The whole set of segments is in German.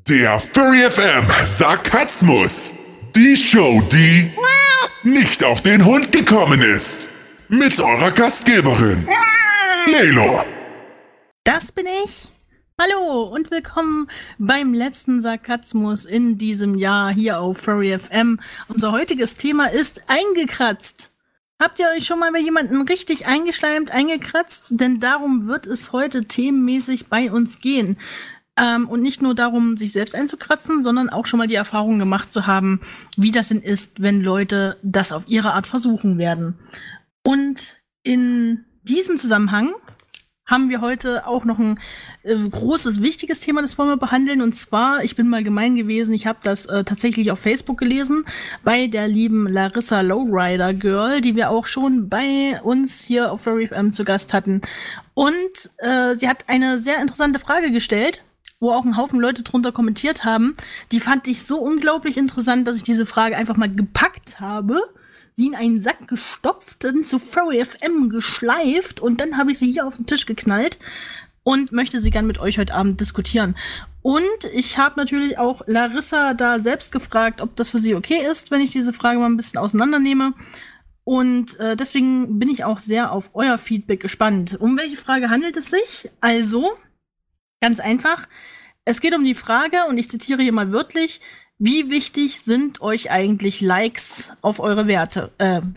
Der Furry FM Sarkasmus. Die Show, die nicht auf den Hund gekommen ist. Mit eurer Gastgeberin, Lelo. Das bin ich. Hallo und willkommen beim letzten Sarkasmus in diesem Jahr hier auf Furry FM. Unser heutiges Thema ist eingekratzt. Habt ihr euch schon mal bei jemandem richtig eingeschleimt, eingekratzt? Denn darum wird es heute themenmäßig bei uns gehen. Und nicht nur darum, sich selbst einzukratzen, sondern auch schon mal die Erfahrung gemacht zu haben, wie das denn ist, wenn Leute das auf ihre Art versuchen werden. Und in diesem Zusammenhang haben wir heute auch noch ein großes, wichtiges Thema, das wollen wir behandeln. Und zwar, ich bin mal gemein gewesen, ich habe das tatsächlich auf Facebook gelesen, bei der lieben Larissa Lowrider Girl, die wir auch schon bei uns hier auf Furry FM zu Gast hatten. Und sie hat eine sehr interessante Frage gestellt, wo auch ein Haufen Leute drunter kommentiert haben. Die fand ich so unglaublich interessant, dass ich diese Frage einfach mal gepackt habe, sie in einen Sack gestopft, dann zu Furry FM geschleift und dann habe ich sie hier auf den Tisch geknallt und möchte sie gern mit euch heute Abend diskutieren. Und ich habe natürlich auch Larissa da selbst gefragt, ob das für sie okay ist, wenn ich diese Frage mal ein bisschen auseinandernehme. Und deswegen bin ich auch sehr auf euer Feedback gespannt. Um welche Frage handelt es sich? Also, ganz einfach, es geht um die Frage, und ich zitiere hier mal wörtlich: Wie wichtig sind euch eigentlich Likes auf eure Werke?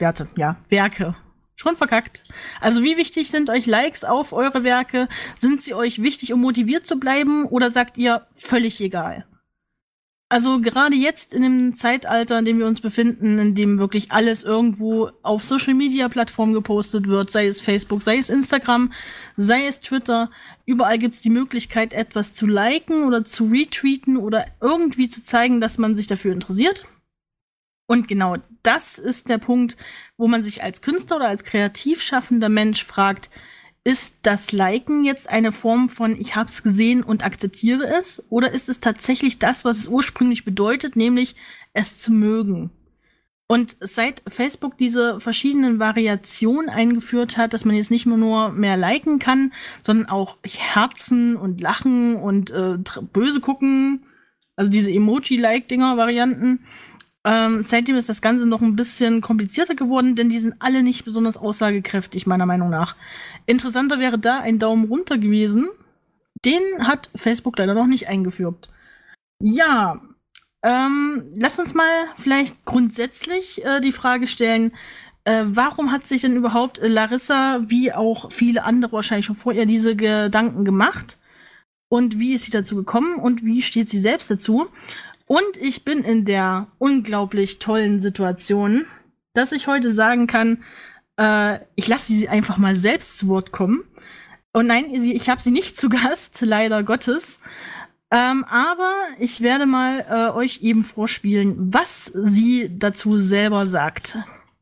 Schon verkackt. Also wie wichtig sind euch Likes auf eure Werke? Sind sie euch wichtig, um motiviert zu bleiben? Oder sagt ihr, völlig egal? Also gerade jetzt in dem Zeitalter, in dem wir uns befinden, in dem wirklich alles irgendwo auf Social-Media-Plattformen gepostet wird, sei es Facebook, sei es Instagram, sei es Twitter, überall gibt's die Möglichkeit, etwas zu liken oder zu retweeten oder irgendwie zu zeigen, dass man sich dafür interessiert. Und genau das ist der Punkt, wo man sich als Künstler oder als kreativ schaffender Mensch fragt, ist das Liken jetzt eine Form von ich hab's gesehen und akzeptiere es? Oder ist es tatsächlich das, was es ursprünglich bedeutet, nämlich es zu mögen? Und seit Facebook diese verschiedenen Variationen eingeführt hat, dass man jetzt nicht nur mehr liken kann, sondern auch Herzen und Lachen und böse gucken, also diese Emoji-Like-Dinger-Varianten, seitdem ist das Ganze noch ein bisschen komplizierter geworden, denn die sind alle nicht besonders aussagekräftig, meiner Meinung nach. Interessanter wäre da ein Daumen runter gewesen. Den hat Facebook leider noch nicht eingeführt. Ja, lass uns mal vielleicht grundsätzlich die Frage stellen, warum hat sich denn überhaupt Larissa, wie auch viele andere wahrscheinlich schon vor ihr, diese Gedanken gemacht? Und wie ist sie dazu gekommen und wie steht sie selbst dazu? Und ich bin in der unglaublich tollen Situation, dass ich heute sagen kann, ich lasse sie einfach mal selbst zu Wort kommen. Und nein, ich habe sie nicht zu Gast, leider Gottes. Aber ich werde mal euch eben vorspielen, was sie dazu selber sagt.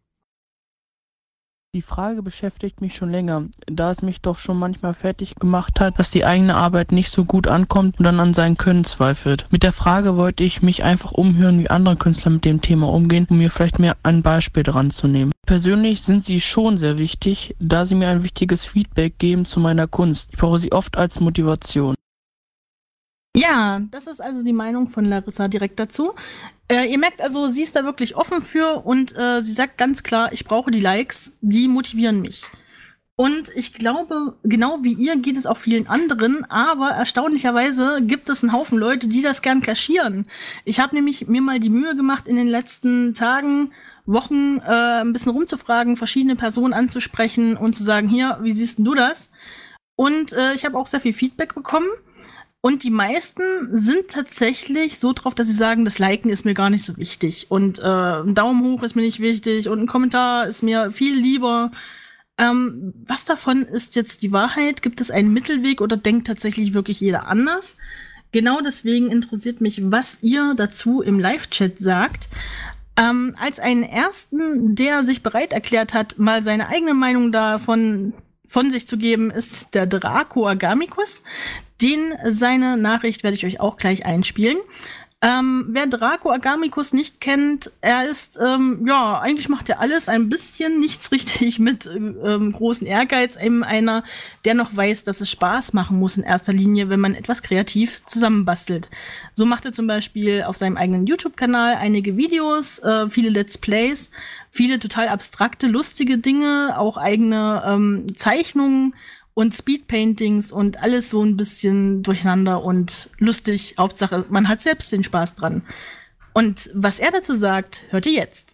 Die Frage beschäftigt mich schon länger, da es mich doch schon manchmal fertig gemacht hat, dass die eigene Arbeit nicht so gut ankommt und dann an sein Können zweifelt. Mit der Frage wollte ich mich einfach umhören, wie andere Künstler mit dem Thema umgehen, um mir vielleicht mehr ein Beispiel dran zu nehmen. Persönlich sind sie schon sehr wichtig, da sie mir ein wichtiges Feedback geben zu meiner Kunst. Ich brauche sie oft als Motivation. Ja, das ist also die Meinung von Larissa direkt dazu. Ihr merkt also, sie ist da wirklich offen für und sie sagt ganz klar, ich brauche die Likes, die motivieren mich. Und ich glaube, genau wie ihr geht es auch vielen anderen, aber erstaunlicherweise gibt es einen Haufen Leute, die das gern kaschieren. Ich habe nämlich mir mal die Mühe gemacht, in den letzten Tagen, Wochen ein bisschen rumzufragen, verschiedene Personen anzusprechen und zu sagen, hier, wie siehst denn du das? Und ich habe auch sehr viel Feedback bekommen. Und die meisten sind tatsächlich so drauf, dass sie sagen, das Liken ist mir gar nicht so wichtig. Und ein Daumen hoch ist mir nicht wichtig und ein Kommentar ist mir viel lieber. Was davon ist jetzt die Wahrheit? Gibt es einen Mittelweg oder denkt tatsächlich wirklich jeder anders? Genau deswegen interessiert mich, was ihr dazu im Live-Chat sagt. Als einen ersten, der sich bereit erklärt hat, mal seine eigene Meinung davon von sich zu geben, ist der Draco Agamicus. Seine Nachricht werde ich euch auch gleich einspielen. Wer Draco Agamicus nicht kennt, er ist, eigentlich macht er alles ein bisschen, nichts richtig mit großen Ehrgeiz. Eben einer, der noch weiß, dass es Spaß machen muss in erster Linie, wenn man etwas kreativ zusammenbastelt. So macht er zum Beispiel auf seinem eigenen YouTube-Kanal einige Videos, viele Let's Plays, viele total abstrakte, lustige Dinge, auch eigene Zeichnungen und Speedpaintings und alles so ein bisschen durcheinander und lustig. Hauptsache, man hat selbst den Spaß dran. Und was er dazu sagt, hört ihr jetzt.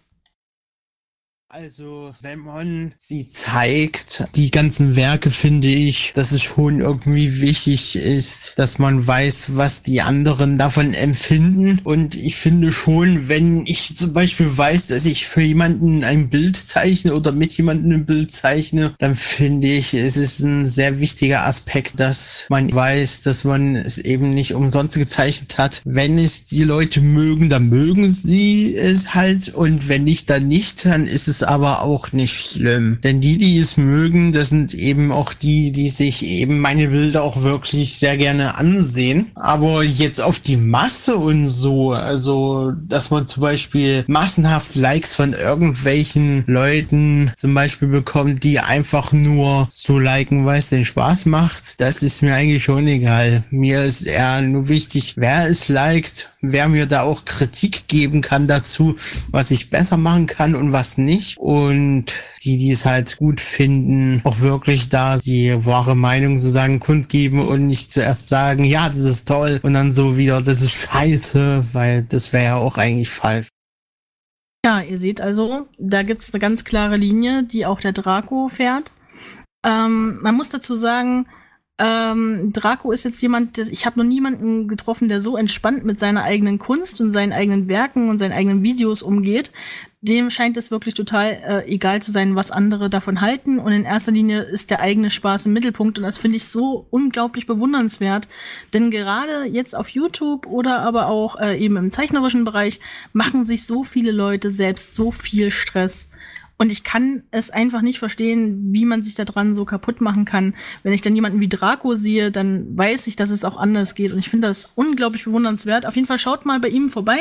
Also, wenn man sie zeigt, die ganzen Werke, finde ich, dass es schon irgendwie wichtig ist, dass man weiß, was die anderen davon empfinden. Und ich finde schon, wenn ich zum Beispiel weiß, dass ich für jemanden ein Bild zeichne oder mit jemandem ein Bild zeichne, dann finde ich, es ist ein sehr wichtiger Aspekt, dass man weiß, dass man es eben nicht umsonst gezeichnet hat. Wenn es die Leute mögen, dann mögen sie es halt. Und wenn nicht, dann nicht, dann ist es aber auch nicht schlimm. Denn die es mögen, das sind eben auch die sich eben meine Bilder auch wirklich sehr gerne ansehen. Aber jetzt auf die Masse und so, also dass man zum Beispiel massenhaft Likes von irgendwelchen Leuten zum Beispiel bekommt, die einfach nur so liken, weil es den Spaß macht, das ist mir eigentlich schon egal. Mir ist eher nur wichtig, wer es liked, wer mir da auch Kritik geben kann dazu, was ich besser machen kann und was nicht. Und die es halt gut finden, auch wirklich da die wahre Meinung sozusagen kundgeben und nicht zuerst sagen, ja, das ist toll und dann so wieder, das ist scheiße, weil das wäre ja auch eigentlich falsch. Ja, ihr seht also, da gibt's eine ganz klare Linie, die auch der Draco fährt. Man muss dazu sagen, Draco ist jetzt jemand, ich habe noch niemanden getroffen, der so entspannt mit seiner eigenen Kunst und seinen eigenen Werken und seinen eigenen Videos umgeht. Dem scheint es wirklich total egal zu sein, was andere davon halten. Und in erster Linie ist der eigene Spaß im Mittelpunkt. Und das finde ich so unglaublich bewundernswert. Denn gerade jetzt auf YouTube oder aber auch eben im zeichnerischen Bereich machen sich so viele Leute selbst so viel Stress. Und ich kann es einfach nicht verstehen, wie man sich da dran so kaputt machen kann. Wenn ich dann jemanden wie Draco sehe, dann weiß ich, dass es auch anders geht. Und ich finde das unglaublich bewundernswert. Auf jeden Fall schaut mal bei ihm vorbei.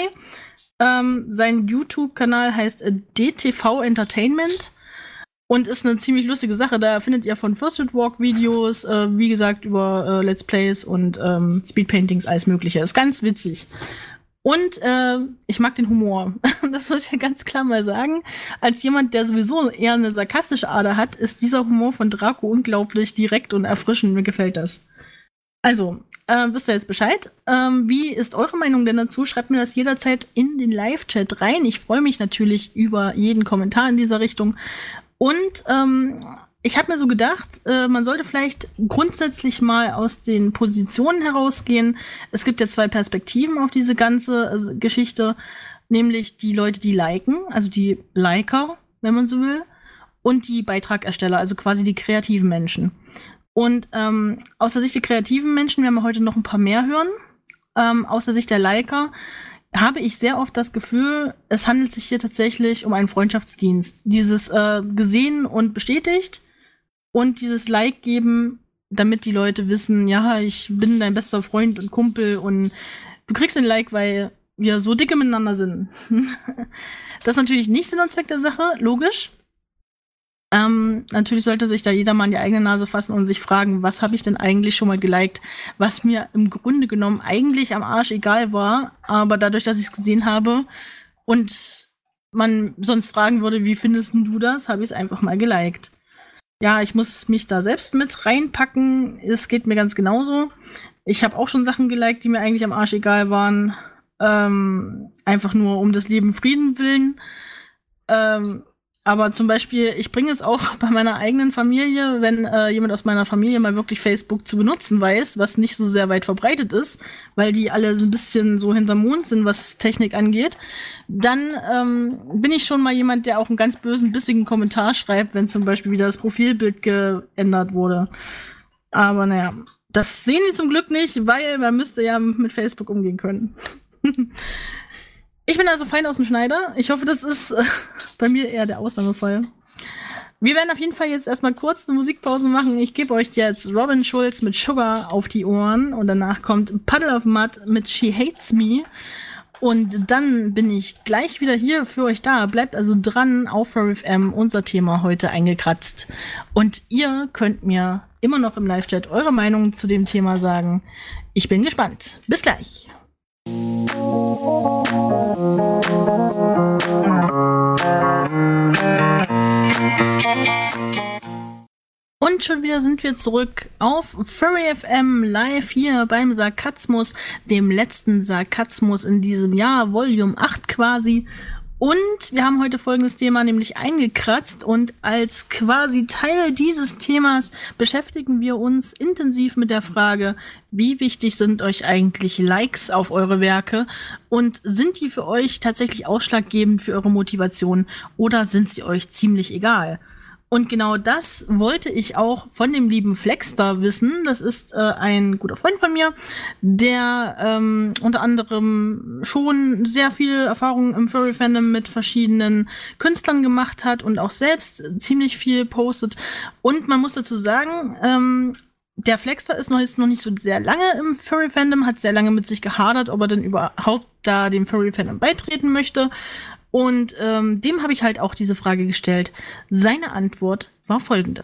Sein YouTube-Kanal heißt DTV Entertainment und ist eine ziemlich lustige Sache. Da findet ihr von First World Walk Videos, wie gesagt, über Let's Plays und Speedpaintings, alles Mögliche. Ist ganz witzig. Und ich mag den Humor. Das muss ich ja ganz klar mal sagen. Als jemand, der sowieso eher eine sarkastische Ader hat, ist dieser Humor von Draco unglaublich direkt und erfrischend. Mir gefällt das. Also, wisst ihr jetzt Bescheid? Wie ist eure Meinung denn dazu? Schreibt mir das jederzeit in den Live-Chat rein. Ich freue mich natürlich über jeden Kommentar in dieser Richtung. Und ich habe mir so gedacht, man sollte vielleicht grundsätzlich mal aus den Positionen herausgehen. Es gibt ja zwei Perspektiven auf diese ganze Geschichte, nämlich die Leute, die liken, also die Liker, wenn man so will, und die Beitragersteller, also quasi die kreativen Menschen. Und aus der Sicht der kreativen Menschen werden wir heute noch ein paar mehr hören. Aus der Sicht der Liker habe ich sehr oft das Gefühl, es handelt sich hier tatsächlich um einen Freundschaftsdienst. Dieses gesehen und bestätigt und dieses Like geben, damit die Leute wissen, ja, ich bin dein bester Freund und Kumpel und du kriegst ein Like, weil wir so dicke miteinander sind. Das ist natürlich nicht Sinn und Zweck der Sache, logisch. Natürlich sollte sich da jeder mal in die eigene Nase fassen und sich fragen, was habe ich denn eigentlich schon mal geliked, was mir im Grunde genommen eigentlich am Arsch egal war, aber dadurch, dass ich es gesehen habe und man sonst fragen würde, wie findest du das, habe ich es einfach mal geliked. Ja, ich muss mich da selbst mit reinpacken, es geht mir ganz genauso. Ich habe auch schon Sachen geliked, die mir eigentlich am Arsch egal waren, einfach nur um des lieben Frieden willen. Aber zum Beispiel, ich bringe es auch bei meiner eigenen Familie, wenn jemand aus meiner Familie mal wirklich Facebook zu benutzen weiß, was nicht so sehr weit verbreitet ist, weil die alle ein bisschen so hinterm Mond sind, was Technik angeht, dann bin ich schon mal jemand, der auch einen ganz bösen, bissigen Kommentar schreibt, wenn zum Beispiel wieder das Profilbild geändert wurde. Aber naja, das sehen die zum Glück nicht, weil man müsste ja mit Facebook umgehen können. Ich bin also fein aus dem Schneider. Ich hoffe, das ist bei mir eher der Ausnahmefall. Wir werden auf jeden Fall jetzt erstmal kurz eine Musikpause machen. Ich gebe euch jetzt Robin Schulz mit Sugar auf die Ohren und danach kommt Puddle of Mud mit She Hates Me. Und dann bin ich gleich wieder hier für euch da. Bleibt also dran auf Furry FM, unser Thema heute eingekratzt. Und ihr könnt mir immer noch im Live-Chat eure Meinung zu dem Thema sagen. Ich bin gespannt. Bis gleich. Und schon wieder sind wir zurück auf Furry FM live hier beim Sarkasmus, dem letzten Sarkasmus in diesem Jahr, Volume 8 quasi. Und wir haben heute folgendes Thema nämlich eingekratzt und als quasi Teil dieses Themas beschäftigen wir uns intensiv mit der Frage, wie wichtig sind euch eigentlich Likes auf eure Werke und sind die für euch tatsächlich ausschlaggebend für eure Motivation oder sind sie euch ziemlich egal? Und genau das wollte ich auch von dem lieben Flexstar wissen. Das ist ein guter Freund von mir, der unter anderem schon sehr viel Erfahrung im Furry-Fandom mit verschiedenen Künstlern gemacht hat und auch selbst ziemlich viel postet. Und man muss dazu sagen, der Flexstar ist noch nicht so sehr lange im Furry-Fandom, hat sehr lange mit sich gehadert, ob er denn überhaupt da dem Furry-Fandom beitreten möchte. Und dem habe ich halt auch diese Frage gestellt. Seine Antwort war folgende.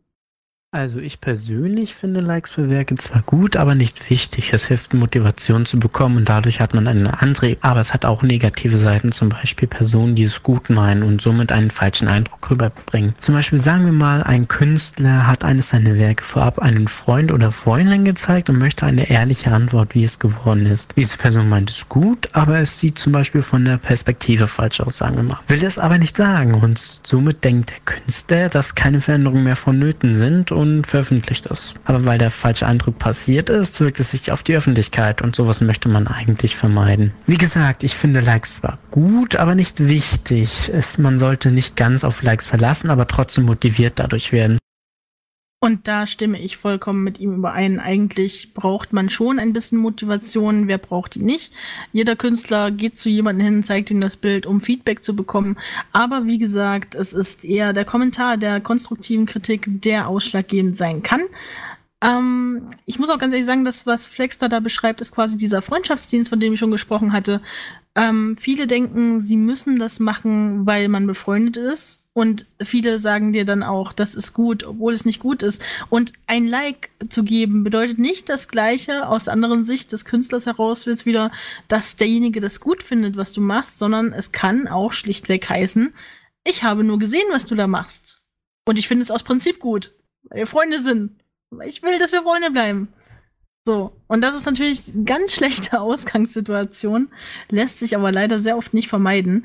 Also ich persönlich finde Likes für Werke zwar gut, aber nicht wichtig. Es hilft, Motivation zu bekommen und dadurch hat man einen Antrieb. Aber es hat auch negative Seiten, zum Beispiel Personen, die es gut meinen und somit einen falschen Eindruck rüberbringen. Zum Beispiel sagen wir mal, ein Künstler hat eines seiner Werke vorab einem Freund oder Freundin gezeigt und möchte eine ehrliche Antwort, wie es geworden ist. Diese Person meint es gut, aber es sieht zum Beispiel von der Perspektive falsch aus, sagen wir mal. Will das aber nicht sagen und somit denkt der Künstler, dass keine Veränderungen mehr vonnöten sind und veröffentlicht es. Aber weil der falsche Eindruck passiert ist, wirkt es sich auf die Öffentlichkeit und sowas möchte man eigentlich vermeiden. Wie gesagt, ich finde Likes zwar gut, aber nicht wichtig. Man sollte nicht ganz auf Likes verlassen, aber trotzdem motiviert dadurch werden. Und da stimme ich vollkommen mit ihm überein. Eigentlich braucht man schon ein bisschen Motivation. Wer braucht die nicht? Jeder Künstler geht zu jemandem hin, zeigt ihm das Bild, um Feedback zu bekommen. Aber wie gesagt, es ist eher der Kommentar der konstruktiven Kritik, der ausschlaggebend sein kann. Ich muss auch ganz ehrlich sagen, das, was Flexstar da beschreibt, ist quasi dieser Freundschaftsdienst, von dem ich schon gesprochen hatte. Viele denken, sie müssen das machen, weil man befreundet ist. Und viele sagen dir dann auch, das ist gut, obwohl es nicht gut ist. Und ein Like zu geben bedeutet nicht das Gleiche aus der anderen Sicht des Künstlers heraus jetzt wieder, dass derjenige das gut findet, was du machst, sondern es kann auch schlichtweg heißen, ich habe nur gesehen, was du da machst. Und ich finde es aus Prinzip gut, weil wir Freunde sind. Ich will, dass wir Freunde bleiben. So, und das ist natürlich eine ganz schlechte Ausgangssituation, lässt sich aber leider sehr oft nicht vermeiden.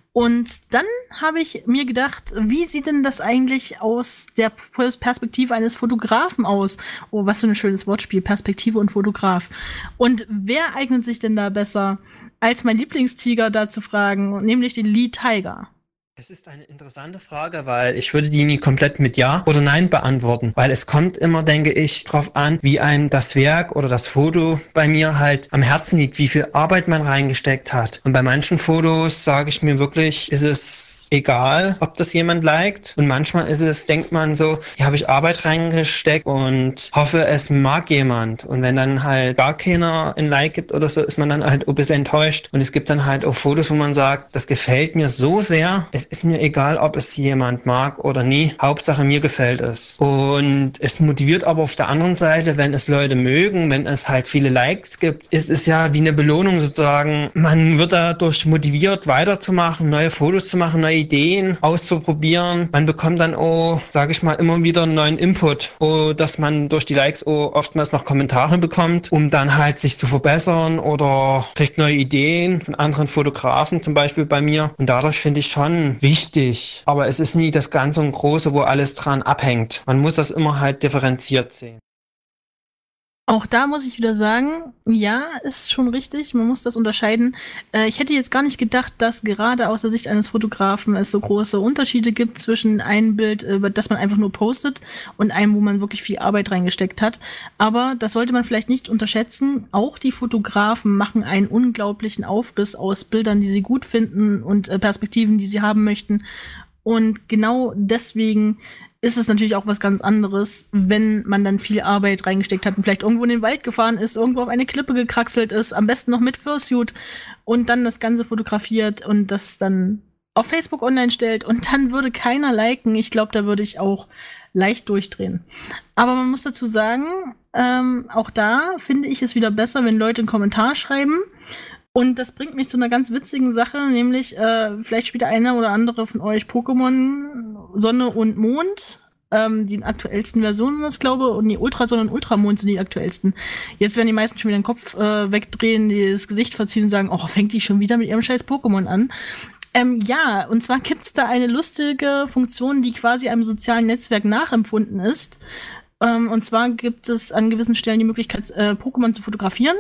Und dann habe ich mir gedacht, wie sieht denn das eigentlich aus der Perspektive eines Fotografen aus? Oh, was für ein schönes Wortspiel, Perspektive und Fotograf. Und wer eignet sich denn da besser, als mein Lieblingstiger da zu fragen, nämlich den Lee Tiger? Es ist eine interessante Frage, weil ich würde die nie komplett mit Ja oder Nein beantworten, weil es kommt immer, denke ich, drauf an, wie einem das Werk oder das Foto bei mir halt am Herzen liegt, wie viel Arbeit man reingesteckt hat. Und bei manchen Fotos sage ich mir wirklich, ist es egal, ob das jemand liked. Und manchmal denkt man so, hier habe ich Arbeit reingesteckt und hoffe, es mag jemand. Und wenn dann halt gar keiner ein Like gibt oder so, ist man dann halt ein bisschen enttäuscht. Und es gibt dann halt auch Fotos, wo man sagt, das gefällt mir so sehr, es ist mir egal, ob es jemand mag oder nie. Hauptsache, mir gefällt es. Und es motiviert aber auf der anderen Seite, wenn es Leute mögen, wenn es halt viele Likes gibt, ist es ja wie eine Belohnung sozusagen. Man wird dadurch motiviert, weiterzumachen, neue Fotos zu machen, neue Ideen auszuprobieren. Man bekommt dann auch, sage ich mal, immer wieder einen neuen Input, dass man durch die Likes auch oftmals noch Kommentare bekommt, um dann halt sich zu verbessern oder kriegt neue Ideen von anderen Fotografen, zum Beispiel bei mir. Und dadurch finde ich schon wichtig, aber es ist nie das Ganze und Große, wo alles dran abhängt. Man muss das immer halt differenziert sehen. Auch da muss ich wieder sagen, ja, ist schon richtig, man muss das unterscheiden. Ich hätte jetzt gar nicht gedacht, dass gerade aus der Sicht eines Fotografen es so große Unterschiede gibt zwischen einem Bild, das man einfach nur postet, und einem, wo man wirklich viel Arbeit reingesteckt hat. Aber das sollte man vielleicht nicht unterschätzen. Auch die Fotografen machen einen unglaublichen Aufriss aus Bildern, die sie gut finden und Perspektiven, die sie haben möchten. Und genau deswegen ist es natürlich auch was ganz anderes, wenn man dann viel Arbeit reingesteckt hat und vielleicht irgendwo in den Wald gefahren ist, irgendwo auf eine Klippe gekraxelt ist, am besten noch mit Fursuit und dann das Ganze fotografiert und das dann auf Facebook online stellt und dann würde keiner liken. Ich glaube, da würde ich auch leicht durchdrehen. Aber man muss dazu sagen, auch da finde ich es wieder besser, wenn Leute einen Kommentar schreiben. Und das bringt mich zu einer ganz witzigen Sache, nämlich vielleicht spielt der eine oder andere von euch Pokémon Sonne und Mond. Die aktuellsten Versionen, das glaube ich, und die Ultrasonne und Ultramond sind die aktuellsten. Jetzt werden die meisten schon wieder den Kopf wegdrehen, das Gesicht verziehen und sagen, oh, fängt die schon wieder mit ihrem scheiß Pokémon an. Ja, und zwar gibt's da eine lustige Funktion, die quasi einem sozialen Netzwerk nachempfunden ist. Und zwar gibt es an gewissen Stellen die Möglichkeit, Pokémon zu fotografieren.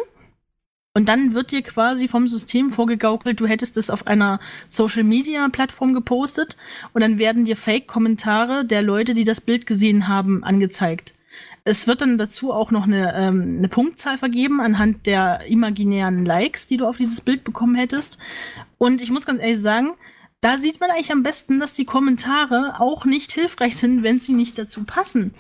Und dann wird dir quasi vom System vorgegaukelt, du hättest es auf einer Social-Media-Plattform gepostet und dann werden dir Fake-Kommentare der Leute, die das Bild gesehen haben, angezeigt. Es wird dann dazu auch noch eine Punktzahl vergeben anhand der imaginären Likes, die du auf dieses Bild bekommen hättest. Und ich muss ganz ehrlich sagen, da sieht man eigentlich am besten, dass die Kommentare auch nicht hilfreich sind, wenn sie nicht dazu passen.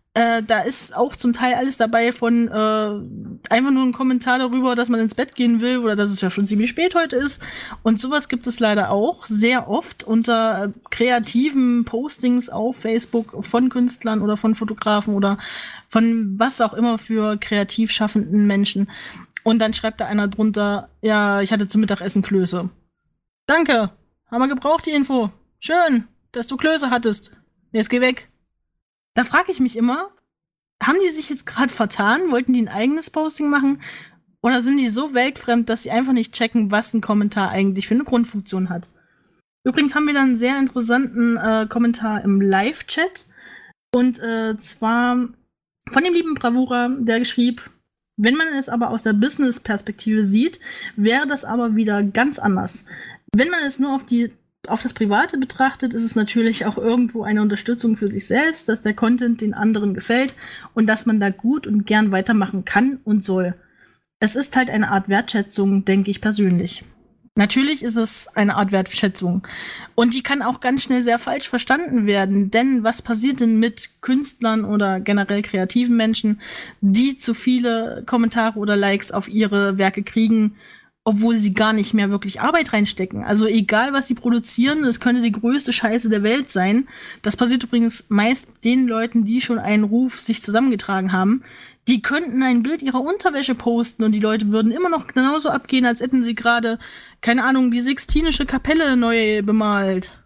Da ist auch zum Teil alles dabei von einfach nur ein Kommentar darüber, dass man ins Bett gehen will oder dass es ja schon ziemlich spät heute ist. Und sowas gibt es leider auch sehr oft unter kreativen Postings auf Facebook von Künstlern oder von Fotografen oder von was auch immer für kreativ schaffenden Menschen. Und dann schreibt da einer drunter, ja, ich hatte zum Mittagessen Klöße. Danke, haben wir gebraucht die Info. Schön, dass du Klöße hattest. Jetzt geh weg. Da frage ich mich immer, haben die sich jetzt gerade vertan? Wollten die ein eigenes Posting machen? Oder sind die so weltfremd, dass sie einfach nicht checken, was ein Kommentar eigentlich für eine Grundfunktion hat? Übrigens haben wir dann einen sehr interessanten Kommentar im Live-Chat. Und zwar von dem lieben Bravura, der schrieb, wenn man es aber aus der Business-Perspektive sieht, wäre das aber wieder ganz anders. Wenn man es nur auf das Private betrachtet, ist es natürlich auch irgendwo eine Unterstützung für sich selbst, dass der Content den anderen gefällt und dass man da gut und gern weitermachen kann und soll. Es ist halt eine Art Wertschätzung, denke ich persönlich. Natürlich ist es eine Art Wertschätzung. Und die kann auch ganz schnell sehr falsch verstanden werden. Denn was passiert denn mit Künstlern oder generell kreativen Menschen, die zu viele Kommentare oder Likes auf ihre Werke kriegen, obwohl sie gar nicht mehr wirklich Arbeit reinstecken. Also egal, was sie produzieren, es könnte die größte Scheiße der Welt sein. Das passiert übrigens meist den Leuten, die schon einen Ruf sich zusammengetragen haben. Die könnten ein Bild ihrer Unterwäsche posten und die Leute würden immer noch genauso abgehen, als hätten sie gerade, keine Ahnung, die Sixtinische Kapelle neu bemalt.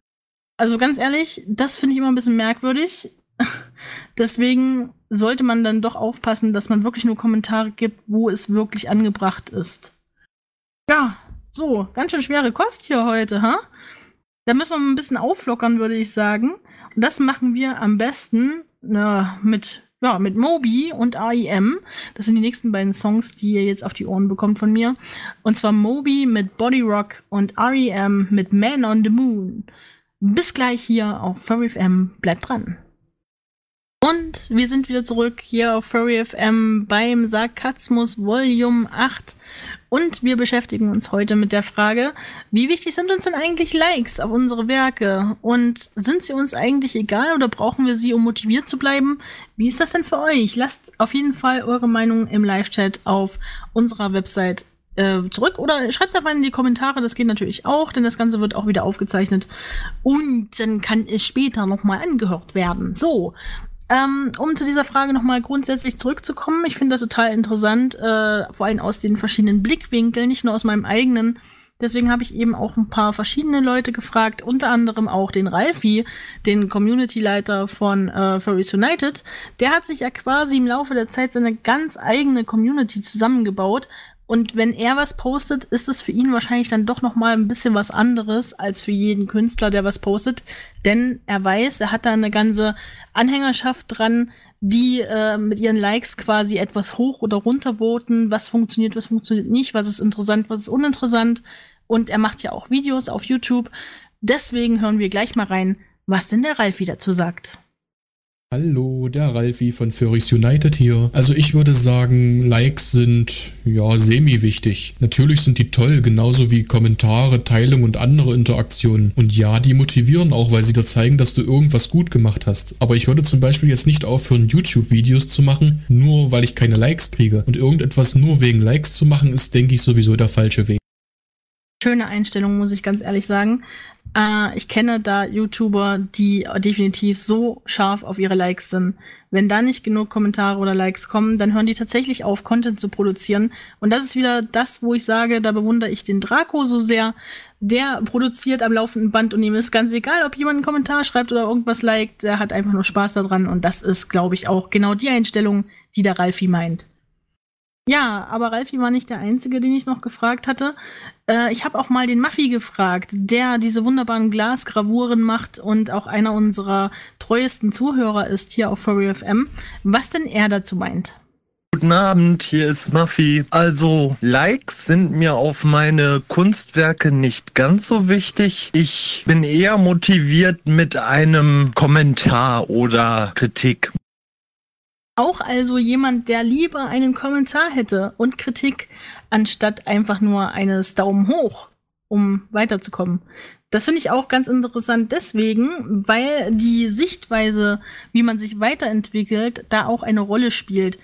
Also ganz ehrlich, das finde ich immer ein bisschen merkwürdig. Deswegen sollte man dann doch aufpassen, dass man wirklich nur Kommentare gibt, wo es wirklich angebracht ist. Ja, so, ganz schön schwere Kost hier heute, ha? Da müssen wir mal ein bisschen auflockern, würde ich sagen. Und das machen wir am besten mit Moby und R.E.M. Das sind die nächsten beiden Songs, die ihr jetzt auf die Ohren bekommt von mir. Und zwar Moby mit Body Rock und R.E.M. mit Man on the Moon. Bis gleich hier auf Furry FM. Bleibt dran. Und wir sind wieder zurück hier auf Furry FM beim Sarkasmus Volume 8. Und wir beschäftigen uns heute mit der Frage, wie wichtig sind uns denn eigentlich Likes auf unsere Werke? Und sind sie uns eigentlich egal oder brauchen wir sie, um motiviert zu bleiben? Wie ist das denn für euch? Lasst auf jeden Fall eure Meinung im Live-Chat auf unserer Website zurück oder schreibt es einfach in die Kommentare, das geht natürlich auch, denn das Ganze wird auch wieder aufgezeichnet und dann kann es später nochmal angehört werden. So, um zu dieser Frage nochmal grundsätzlich zurückzukommen, ich finde das total interessant, vor allem aus den verschiedenen Blickwinkeln, nicht nur aus meinem eigenen. Deswegen habe ich eben auch ein paar verschiedene Leute gefragt, unter anderem auch den Ralfi, den Community-Leiter von Furries United. Der hat sich ja quasi im Laufe der Zeit seine ganz eigene Community zusammengebaut. Und wenn er was postet, ist es für ihn wahrscheinlich dann doch noch mal ein bisschen was anderes als für jeden Künstler, der was postet. Denn er weiß, er hat da eine ganze Anhängerschaft dran, die mit ihren Likes quasi etwas hoch oder runter voten, was funktioniert nicht, was ist interessant, was ist uninteressant. Und er macht ja auch Videos auf YouTube. Deswegen hören wir gleich mal rein, was denn der Ralfi dazu sagt. Hallo, der Ralfi von Furries United hier. Also ich würde sagen, Likes sind, ja, semi-wichtig. Natürlich sind die toll, genauso wie Kommentare, Teilung und andere Interaktionen. Und ja, die motivieren auch, weil sie dir zeigen, dass du irgendwas gut gemacht hast. Aber ich würde zum Beispiel jetzt nicht aufhören, YouTube-Videos zu machen, nur weil ich keine Likes kriege. Und irgendetwas nur wegen Likes zu machen, ist, denke ich, sowieso der falsche Weg. Schöne Einstellung, muss ich ganz ehrlich sagen. Ich kenne da YouTuber, die definitiv so scharf auf ihre Likes sind. Wenn da nicht genug Kommentare oder Likes kommen, dann hören die tatsächlich auf, Content zu produzieren. Und das ist wieder das, wo ich sage, da bewundere ich den Draco so sehr. Der produziert am laufenden Band und ihm ist ganz egal, ob jemand einen Kommentar schreibt oder irgendwas liked. Der hat einfach nur Spaß daran. Und das ist, glaube ich, auch genau die Einstellung, die der Ralfi meint. Ja, aber Ralfi war nicht der Einzige, den ich noch gefragt hatte. Ich habe auch mal den Maffi gefragt, der diese wunderbaren Glasgravuren macht und auch einer unserer treuesten Zuhörer ist hier auf Furry FM, was denn er dazu meint. Guten Abend, hier ist Maffi. Also, Likes sind mir auf meine Kunstwerke nicht ganz so wichtig. Ich bin eher motiviert mit einem Kommentar oder Kritik. Auch also jemand, der lieber einen Kommentar hätte und Kritik, anstatt einfach nur eines Daumen hoch, um weiterzukommen. Das finde ich auch ganz interessant deswegen, weil die Sichtweise, wie man sich weiterentwickelt, da auch eine Rolle spielt.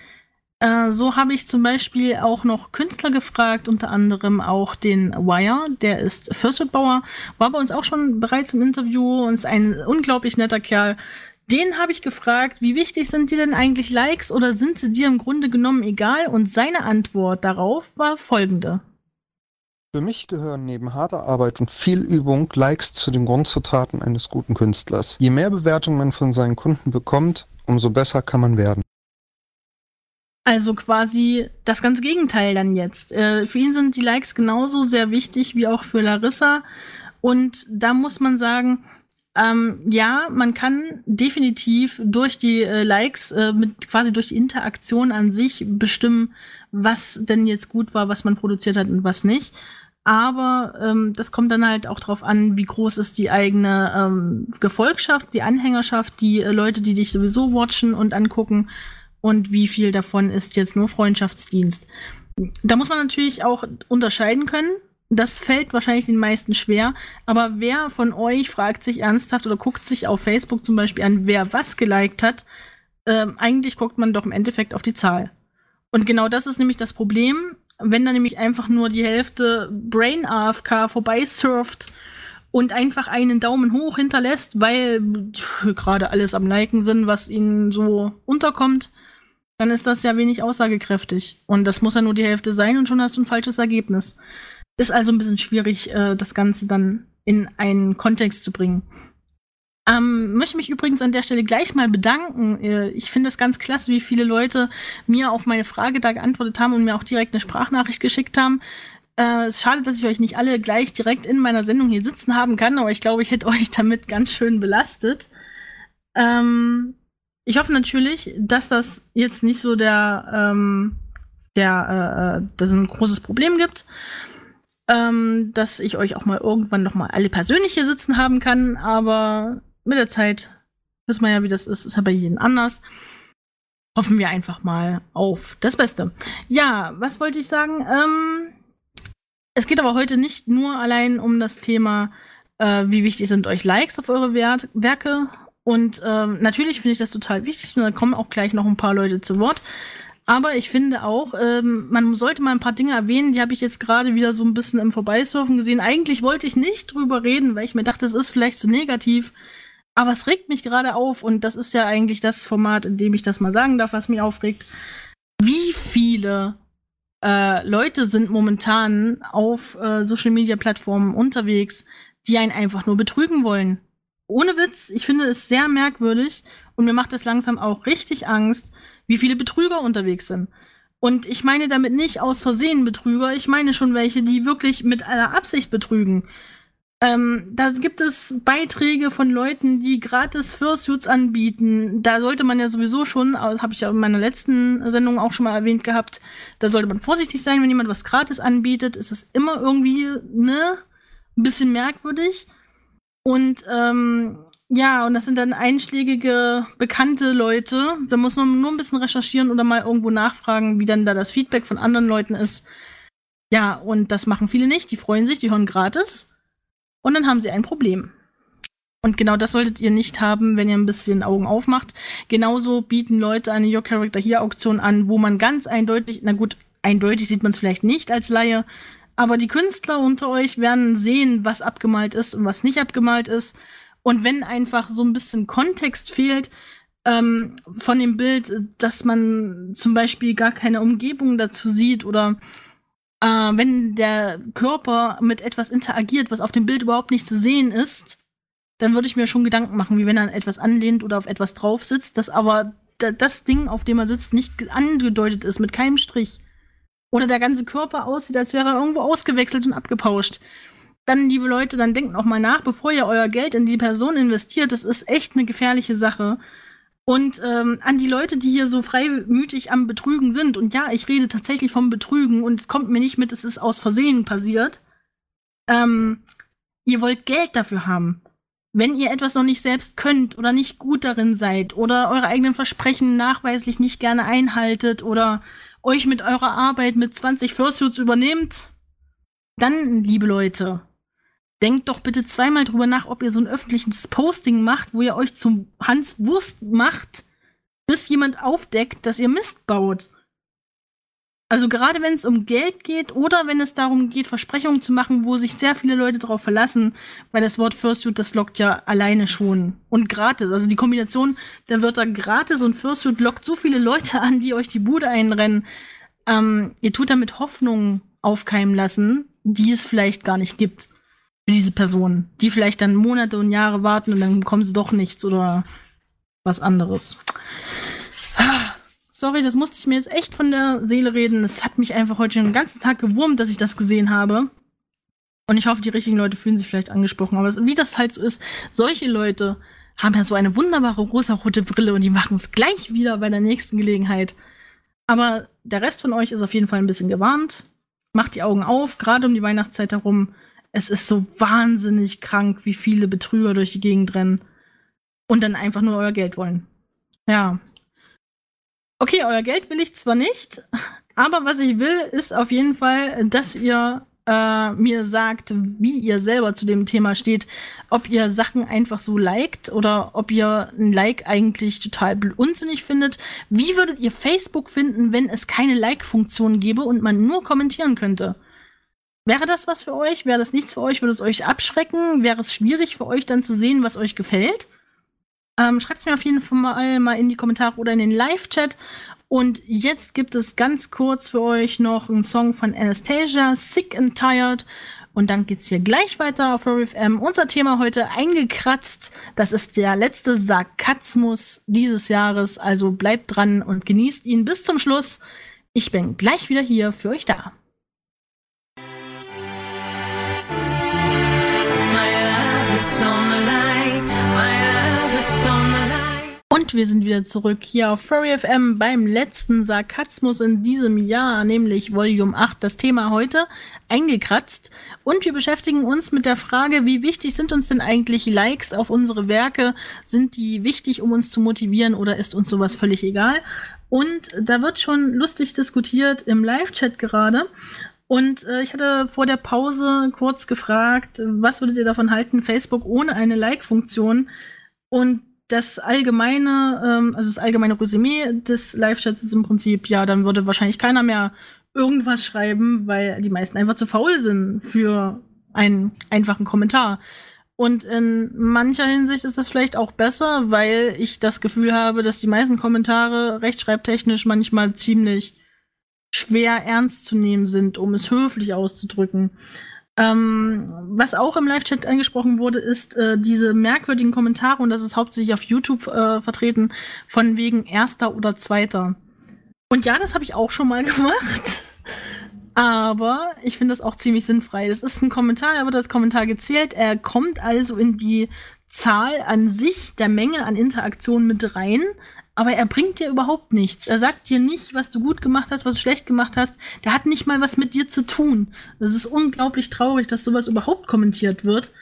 So habe ich zum Beispiel auch noch Künstler gefragt, unter anderem auch den Wire, der ist Fürstwildbauer, war bei uns auch schon bereits im Interview und ist ein unglaublich netter Kerl. Den habe ich gefragt, wie wichtig sind dir denn eigentlich Likes oder sind sie dir im Grunde genommen egal? Und seine Antwort darauf war folgende. Für mich gehören neben harter Arbeit und viel Übung Likes zu den Grundzutaten eines guten Künstlers. Je mehr Bewertung man von seinen Kunden bekommt, umso besser kann man werden. Also quasi das ganze Gegenteil dann jetzt. Für ihn sind die Likes genauso sehr wichtig wie auch für Larissa. Und da muss man sagen, ja, man kann definitiv durch die Likes, durch die Interaktion an sich bestimmen, was denn jetzt gut war, was man produziert hat und was nicht. Aber das kommt dann halt auch drauf an, wie groß ist die eigene Gefolgschaft, die Anhängerschaft, die Leute, die dich sowieso watchen und angucken und wie viel davon ist jetzt nur Freundschaftsdienst. Da muss man natürlich auch unterscheiden können. Das fällt wahrscheinlich den meisten schwer, aber wer von euch fragt sich ernsthaft oder guckt sich auf Facebook zum Beispiel an, wer was geliked hat? Eigentlich guckt man doch im Endeffekt auf die Zahl. Und genau das ist nämlich das Problem, wenn dann nämlich einfach nur die Hälfte Brain AFK vorbeisurft und einfach einen Daumen hoch hinterlässt, weil gerade alles am Liken sind, was ihnen so unterkommt, dann ist das ja wenig aussagekräftig. Und das muss ja nur die Hälfte sein und schon hast du ein falsches Ergebnis. Ist also ein bisschen schwierig, das Ganze dann in einen Kontext zu bringen. Möchte mich übrigens an der Stelle gleich mal bedanken. Ich finde es ganz klasse, wie viele Leute mir auf meine Frage da geantwortet haben und mir auch direkt eine Sprachnachricht geschickt haben. Es ist schade, dass ich euch nicht alle gleich direkt in meiner Sendung hier sitzen haben kann, aber ich glaube, ich hätte euch damit ganz schön belastet. Ich hoffe natürlich, dass das jetzt nicht so dass es ein großes Problem gibt. Dass ich euch auch mal irgendwann noch mal alle persönlich hier sitzen haben kann, aber mit der Zeit wissen wir ja, wie das ist ja bei jedem anders. Hoffen wir einfach mal auf das Beste. Ja, was wollte ich sagen? Es geht aber heute nicht nur allein um das Thema, wie wichtig sind euch Likes auf eure Werke. Und natürlich finde ich das total wichtig und da kommen auch gleich noch ein paar Leute zu Wort. Aber ich finde auch, man sollte mal ein paar Dinge erwähnen, die habe ich jetzt gerade wieder so ein bisschen im Vorbeisurfen gesehen. Eigentlich wollte ich nicht drüber reden, weil ich mir dachte, es ist vielleicht zu negativ. Aber es regt mich gerade auf und das ist ja eigentlich das Format, in dem ich das mal sagen darf, was mich aufregt. Wie viele Leute sind momentan auf Social-Media-Plattformen unterwegs, die einen einfach nur betrügen wollen? Ohne Witz, ich finde es sehr merkwürdig und mir macht es langsam auch richtig Angst, wie viele Betrüger unterwegs sind. Und ich meine damit nicht aus Versehen Betrüger, ich meine schon welche, die wirklich mit einer Absicht betrügen. Da gibt es Beiträge von Leuten, die gratis Fursuits anbieten. Da sollte man ja sowieso schon, das habe ich ja in meiner letzten Sendung auch schon mal erwähnt gehabt, da sollte man vorsichtig sein, wenn jemand was gratis anbietet. Ist das immer irgendwie, ein bisschen merkwürdig. Und ja, und das sind dann einschlägige, bekannte Leute. Da muss man nur ein bisschen recherchieren oder mal irgendwo nachfragen, wie dann da das Feedback von anderen Leuten ist. Ja, und das machen viele nicht. Die freuen sich, die hören gratis. Und dann haben sie ein Problem. Und genau das solltet ihr nicht haben, wenn ihr ein bisschen Augen aufmacht. Genauso bieten Leute eine Your Character Here Auktion an, wo man ganz eindeutig, na gut, eindeutig sieht man es vielleicht nicht als Laie, aber die Künstler unter euch werden sehen, was abgemalt ist und was nicht abgemalt ist. Und wenn einfach so ein bisschen Kontext fehlt von dem Bild, dass man zum Beispiel gar keine Umgebung dazu sieht oder wenn der Körper mit etwas interagiert, was auf dem Bild überhaupt nicht zu sehen ist, dann würde ich mir schon Gedanken machen, wie wenn er an etwas anlehnt oder auf etwas drauf sitzt, dass aber das Ding, auf dem er sitzt, nicht angedeutet ist, mit keinem Strich. Oder der ganze Körper aussieht, als wäre er irgendwo ausgewechselt und abgepauscht. Dann, liebe Leute, dann denkt noch mal nach, bevor ihr euer Geld in die Person investiert. Das ist echt eine gefährliche Sache. Und an die Leute, die hier so freimütig am Betrügen sind, und ja, ich rede tatsächlich vom Betrügen und es kommt mir nicht mit, es ist aus Versehen passiert. Ihr wollt Geld dafür haben. Wenn ihr etwas noch nicht selbst könnt oder nicht gut darin seid oder eure eigenen Versprechen nachweislich nicht gerne einhaltet oder euch mit eurer Arbeit mit 20 Fursuits übernehmt, dann, liebe Leute, denkt doch bitte zweimal drüber nach, ob ihr so ein öffentliches Posting macht, wo ihr euch zum Hans Wurst macht, bis jemand aufdeckt, dass ihr Mist baut. Also gerade wenn es um Geld geht oder wenn es darum geht, Versprechungen zu machen, wo sich sehr viele Leute drauf verlassen, weil das Wort Fursuit, das lockt ja alleine schon. Und gratis, also die Kombination der Wörter gratis und Fursuit lockt so viele Leute an, die euch die Bude einrennen. Ihr tut damit Hoffnung aufkeimen lassen, die es vielleicht gar nicht gibt für diese Personen, die vielleicht dann Monate und Jahre warten und dann bekommen sie doch nichts oder was anderes. Sorry, das musste ich mir jetzt echt von der Seele reden. Es hat mich einfach heute schon den ganzen Tag gewurmt, dass ich das gesehen habe. Und ich hoffe, die richtigen Leute fühlen sich vielleicht angesprochen. Aber wie das halt so ist, solche Leute haben ja so eine wunderbare rosarote Brille und die machen es gleich wieder bei der nächsten Gelegenheit. Aber der Rest von euch ist auf jeden Fall ein bisschen gewarnt. Macht die Augen auf, gerade um die Weihnachtszeit herum. Es ist so wahnsinnig krank, wie viele Betrüger durch die Gegend rennen und dann einfach nur euer Geld wollen. Ja. Okay, euer Geld will ich zwar nicht, aber was ich will, ist auf jeden Fall, dass ihr mir sagt, wie ihr selber zu dem Thema steht, ob ihr Sachen einfach so liked oder ob ihr ein Like eigentlich total unsinnig findet. Wie würdet ihr Facebook finden, wenn es keine Like-Funktion gäbe und man nur kommentieren könnte? Wäre das was für euch? Wäre das nichts für euch? Würde es euch abschrecken? Wäre es schwierig für euch dann zu sehen, was euch gefällt? Schreibt es mir auf jeden Fall mal in die Kommentare oder in den Live-Chat. Und jetzt gibt es ganz kurz für euch noch einen Song von Anastasia, Sick and Tired. Und dann geht's hier gleich weiter auf Furry FM. Unser Thema heute eingekratzt. Das ist der letzte Sarkasmus dieses Jahres. Also bleibt dran und genießt ihn bis zum Schluss. Ich bin gleich wieder hier für euch da. Und wir sind wieder zurück hier auf Furry FM beim letzten Sarkasmus in diesem Jahr, nämlich Volume 8. Das Thema heute, eingekratzt. Und wir beschäftigen uns mit der Frage, wie wichtig sind uns denn eigentlich Likes auf unsere Werke? Sind die wichtig, um uns zu motivieren, oder ist uns sowas völlig egal? Und da wird schon lustig diskutiert im Live-Chat gerade. Und ich hatte vor der Pause kurz gefragt, was würdet ihr davon halten, Facebook ohne eine Like-Funktion? Und das allgemeine Resümee des Live-Chats ist im Prinzip, ja, dann würde wahrscheinlich keiner mehr irgendwas schreiben, weil die meisten einfach zu faul sind für einen einfachen Kommentar. Und in mancher Hinsicht ist das vielleicht auch besser, weil ich das Gefühl habe, dass die meisten Kommentare rechtschreibtechnisch manchmal ziemlich schwer ernst zu nehmen sind, um es höflich auszudrücken. Was auch im Live-Chat angesprochen wurde, ist diese merkwürdigen Kommentare, und das ist hauptsächlich auf YouTube vertreten, von wegen Erster oder Zweiter. Und ja, das habe ich auch schon mal gemacht. Aber ich finde das auch ziemlich sinnfrei. Das ist ein Kommentar, er wird als Kommentar gezählt. Er kommt also in die Zahl an sich der Menge an Interaktionen mit rein. Aber er bringt dir überhaupt nichts. Er sagt dir nicht, was du gut gemacht hast, was du schlecht gemacht hast. Der hat nicht mal was mit dir zu tun. Das ist unglaublich traurig, dass sowas überhaupt kommentiert wird.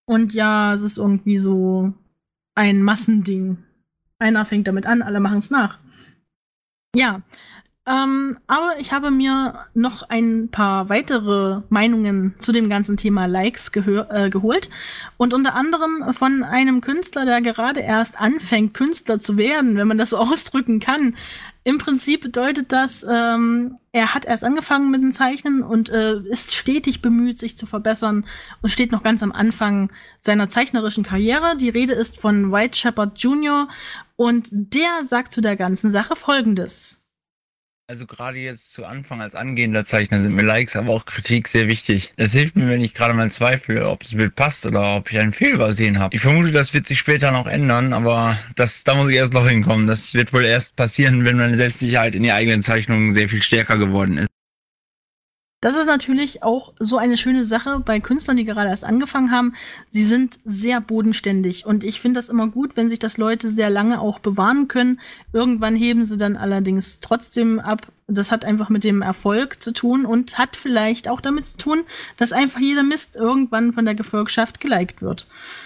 Und ja, es ist irgendwie so ein Massending. Einer fängt damit an, alle machen es nach. Ja, aber ich habe mir noch ein paar weitere Meinungen zu dem ganzen Thema Likes geholt. Und unter anderem von einem Künstler, der gerade erst anfängt, Künstler zu werden, wenn man das so ausdrücken kann. Im Prinzip bedeutet das, er hat erst angefangen mit dem Zeichnen und ist stetig bemüht, sich zu verbessern und steht noch ganz am Anfang seiner zeichnerischen Karriere. Die Rede ist von White Shepherd Jr. und der sagt zu der ganzen Sache Folgendes. Also gerade jetzt zu Anfang als angehender Zeichner sind mir Likes, aber auch Kritik sehr wichtig. Es hilft mir, wenn ich gerade mal zweifle, ob das Bild passt oder ob ich einen Fehler übersehen habe. Ich vermute, das wird sich später noch ändern, aber da muss ich erst noch hinkommen. Das wird wohl erst passieren, wenn meine Selbstsicherheit in die eigenen Zeichnungen sehr viel stärker geworden ist. Das ist natürlich auch so eine schöne Sache bei Künstlern, die gerade erst angefangen haben. Sie sind sehr bodenständig und ich finde das immer gut, wenn sich das Leute sehr lange auch bewahren können. Irgendwann heben sie dann allerdings trotzdem ab. Das hat einfach mit dem Erfolg zu tun und hat vielleicht auch damit zu tun, dass einfach jeder Mist irgendwann von der Gefolgschaft geliked wird.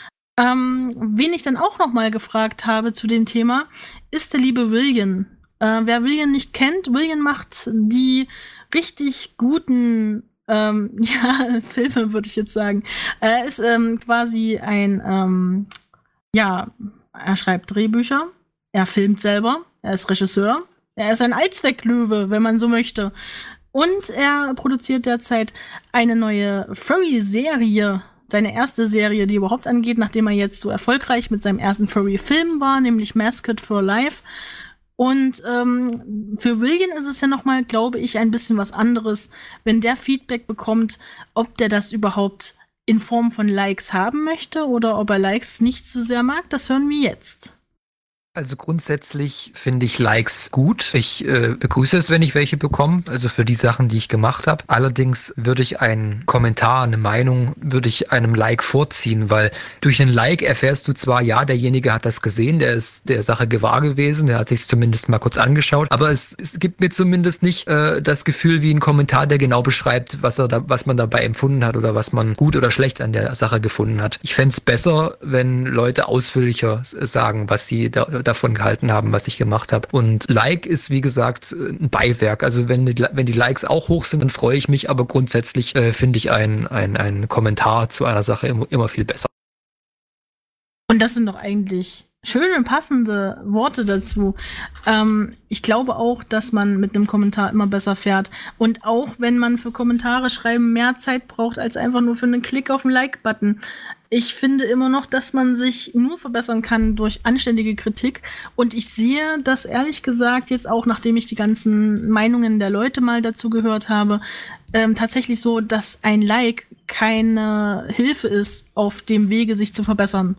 Wen ich dann auch noch mal gefragt habe zu dem Thema, ist der liebe William. Wer William nicht kennt, William macht die richtig guten Filme, würde ich jetzt sagen. Er ist quasi ein, er schreibt Drehbücher, er filmt selber, er ist Regisseur, er ist ein Allzwecklöwe, wenn man so möchte. Und er produziert derzeit eine neue Furry-Serie, seine erste Serie, die überhaupt angeht, nachdem er jetzt so erfolgreich mit seinem ersten Furry-Film war, nämlich Mascot for Life. Und für William ist es ja nochmal, glaube ich, ein bisschen was anderes, wenn der Feedback bekommt, ob der das überhaupt in Form von Likes haben möchte oder ob er Likes nicht so sehr mag. Das hören wir jetzt. Also grundsätzlich finde ich Likes gut. Ich begrüße es, wenn ich welche bekomme, also für die Sachen, die ich gemacht habe. Allerdings würde ich einen Kommentar, eine Meinung, würde ich einem Like vorziehen, weil durch einen Like erfährst du zwar, ja, derjenige hat das gesehen, der ist der Sache gewahr gewesen, der hat sich zumindest mal kurz angeschaut, aber es gibt mir zumindest nicht das Gefühl wie ein Kommentar, der genau beschreibt, was man dabei empfunden hat oder was man gut oder schlecht an der Sache gefunden hat. Ich fände es besser, wenn Leute ausführlicher sagen, was sie davon gehalten haben, was ich gemacht habe. Und Like ist, wie gesagt, ein Beiwerk. Also wenn die Likes auch hoch sind, dann freue ich mich, aber grundsätzlich finde ich ein Kommentar zu einer Sache immer viel besser. Und das sind doch eigentlich schöne, passende Worte dazu. Ich glaube auch, dass man mit einem Kommentar immer besser fährt. Und auch wenn man für Kommentare schreiben mehr Zeit braucht, als einfach nur für einen Klick auf den Like-Button. Ich finde immer noch, dass man sich nur verbessern kann durch anständige Kritik. Und ich sehe das ehrlich gesagt jetzt auch, nachdem ich die ganzen Meinungen der Leute mal dazu gehört habe, tatsächlich so, dass ein Like keine Hilfe ist auf dem Wege, sich zu verbessern.